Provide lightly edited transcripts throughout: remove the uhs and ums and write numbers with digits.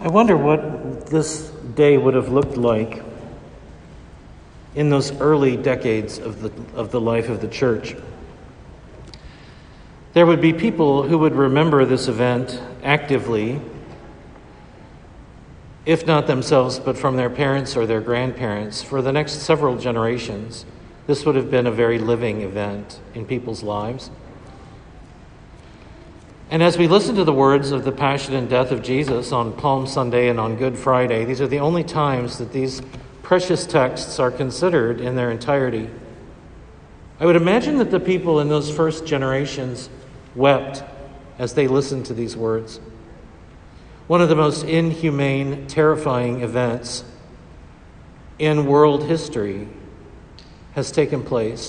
I wonder what this day would have looked like in those early decades of the life of the church. There would be people who would remember this event actively, if not themselves, but from their parents or their grandparents. For the next several generations, this would have been a very living event in people's lives. And as we listen to the words of the passion and death of Jesus on Palm Sunday and on Good Friday, these are the only times that these precious texts are considered in their entirety. I would imagine that the people in those first generations wept as they listened to these words. One of the most inhumane, terrifying events in world history has taken place.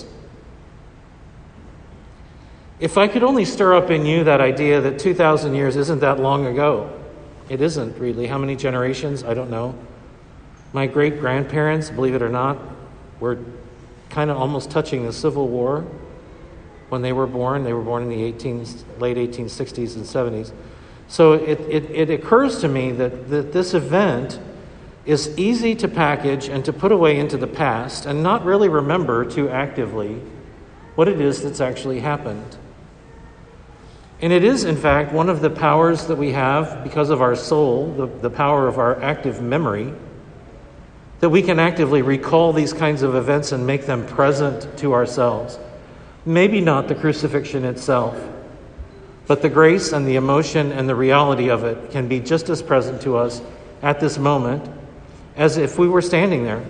If I could only stir up in you that idea that 2,000 years isn't that long ago. It isn't really. How many generations? I don't know. My great-grandparents, believe it or not, were kind of almost touching the Civil War when they were born. They were born in the late 1860s and 70s. So it occurs to me that this event is easy to package and to put away into the past and not really remember too actively what it is that's actually happened. And it is, in fact, one of the powers that we have because of our soul, the power of our active memory, that we can actively recall these kinds of events and make them present to ourselves. Maybe not the crucifixion itself, but the grace and the emotion and the reality of it can be just as present to us at this moment as if we were standing there.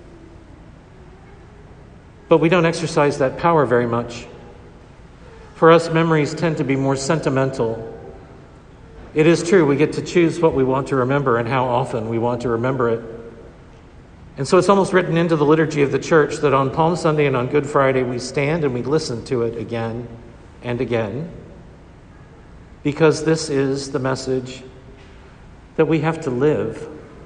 But we don't exercise that power very much. For us, memories tend to be more sentimental. It is true, we get to choose what we want to remember and how often we want to remember it. And so it's almost written into the liturgy of the church that on Palm Sunday and on Good Friday we stand and we listen to it again and again, because this is the message that we have to live.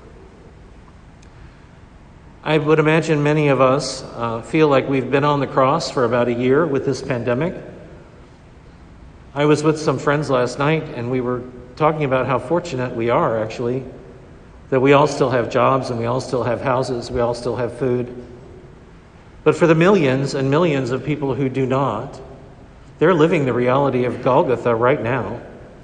I would imagine many of us feel like we've been on the cross for about a year with this pandemic. I was with some friends last night, and we were talking about how fortunate we are, actually, that we all still have jobs, and we all still have houses, we all still have food. But for the millions and millions of people who do not, they're living the reality of Golgotha right now.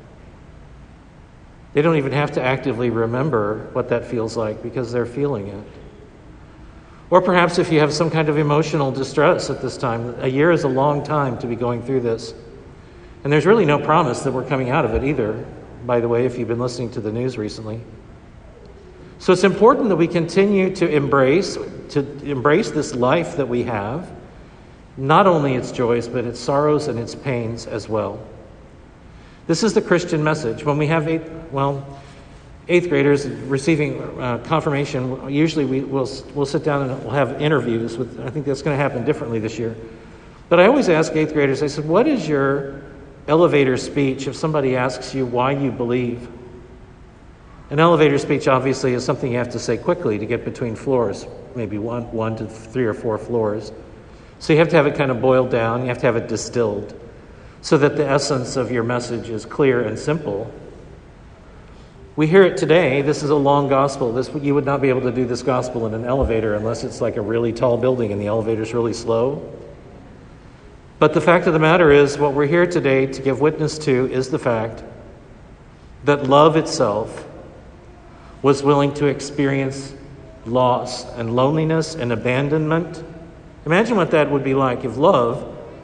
They don't even have to actively remember what that feels like because they're feeling it. Or perhaps if you have some kind of emotional distress at this time, a year is a long time to be going through this. And there's really no promise that we're coming out of it either, by the way, if you've been listening to the news recently. So it's important that we continue to embrace this life that we have, not only its joys, but its sorrows and its pains as well. This is the Christian message. When we have eighth graders receiving confirmation, usually we'll sit down and we'll have interviews with. I think that's going to happen differently this year. But I always ask eighth graders, I said, what is your elevator speech if somebody asks you why you believe? An elevator speech obviously is something you have to say quickly to get between floors, maybe one to 3 or 4 floors. So you have to have it kind of boiled down, you have to have it distilled, so that the essence of your message is clear and simple. We hear it today. This is a long gospel. You would not be able to do this gospel in an elevator unless it's like a really tall building and the elevator's really slow. But the fact of the matter is, what we're here today to give witness to is the fact that love itself was willing to experience loss and loneliness and abandonment. Imagine what that would be like if love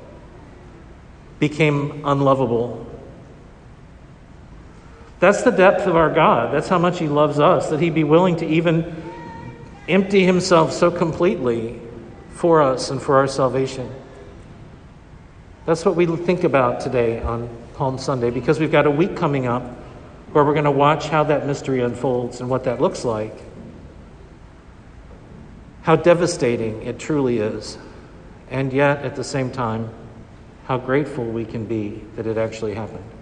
became unlovable. That's the depth of our God. That's how much He loves us, that He'd be willing to even empty Himself so completely for us and for our salvation. That's what we think about today on Palm Sunday, because we've got a week coming up where we're going to watch how that mystery unfolds and what that looks like. How devastating it truly is. And yet, at the same time, how grateful we can be that it actually happened.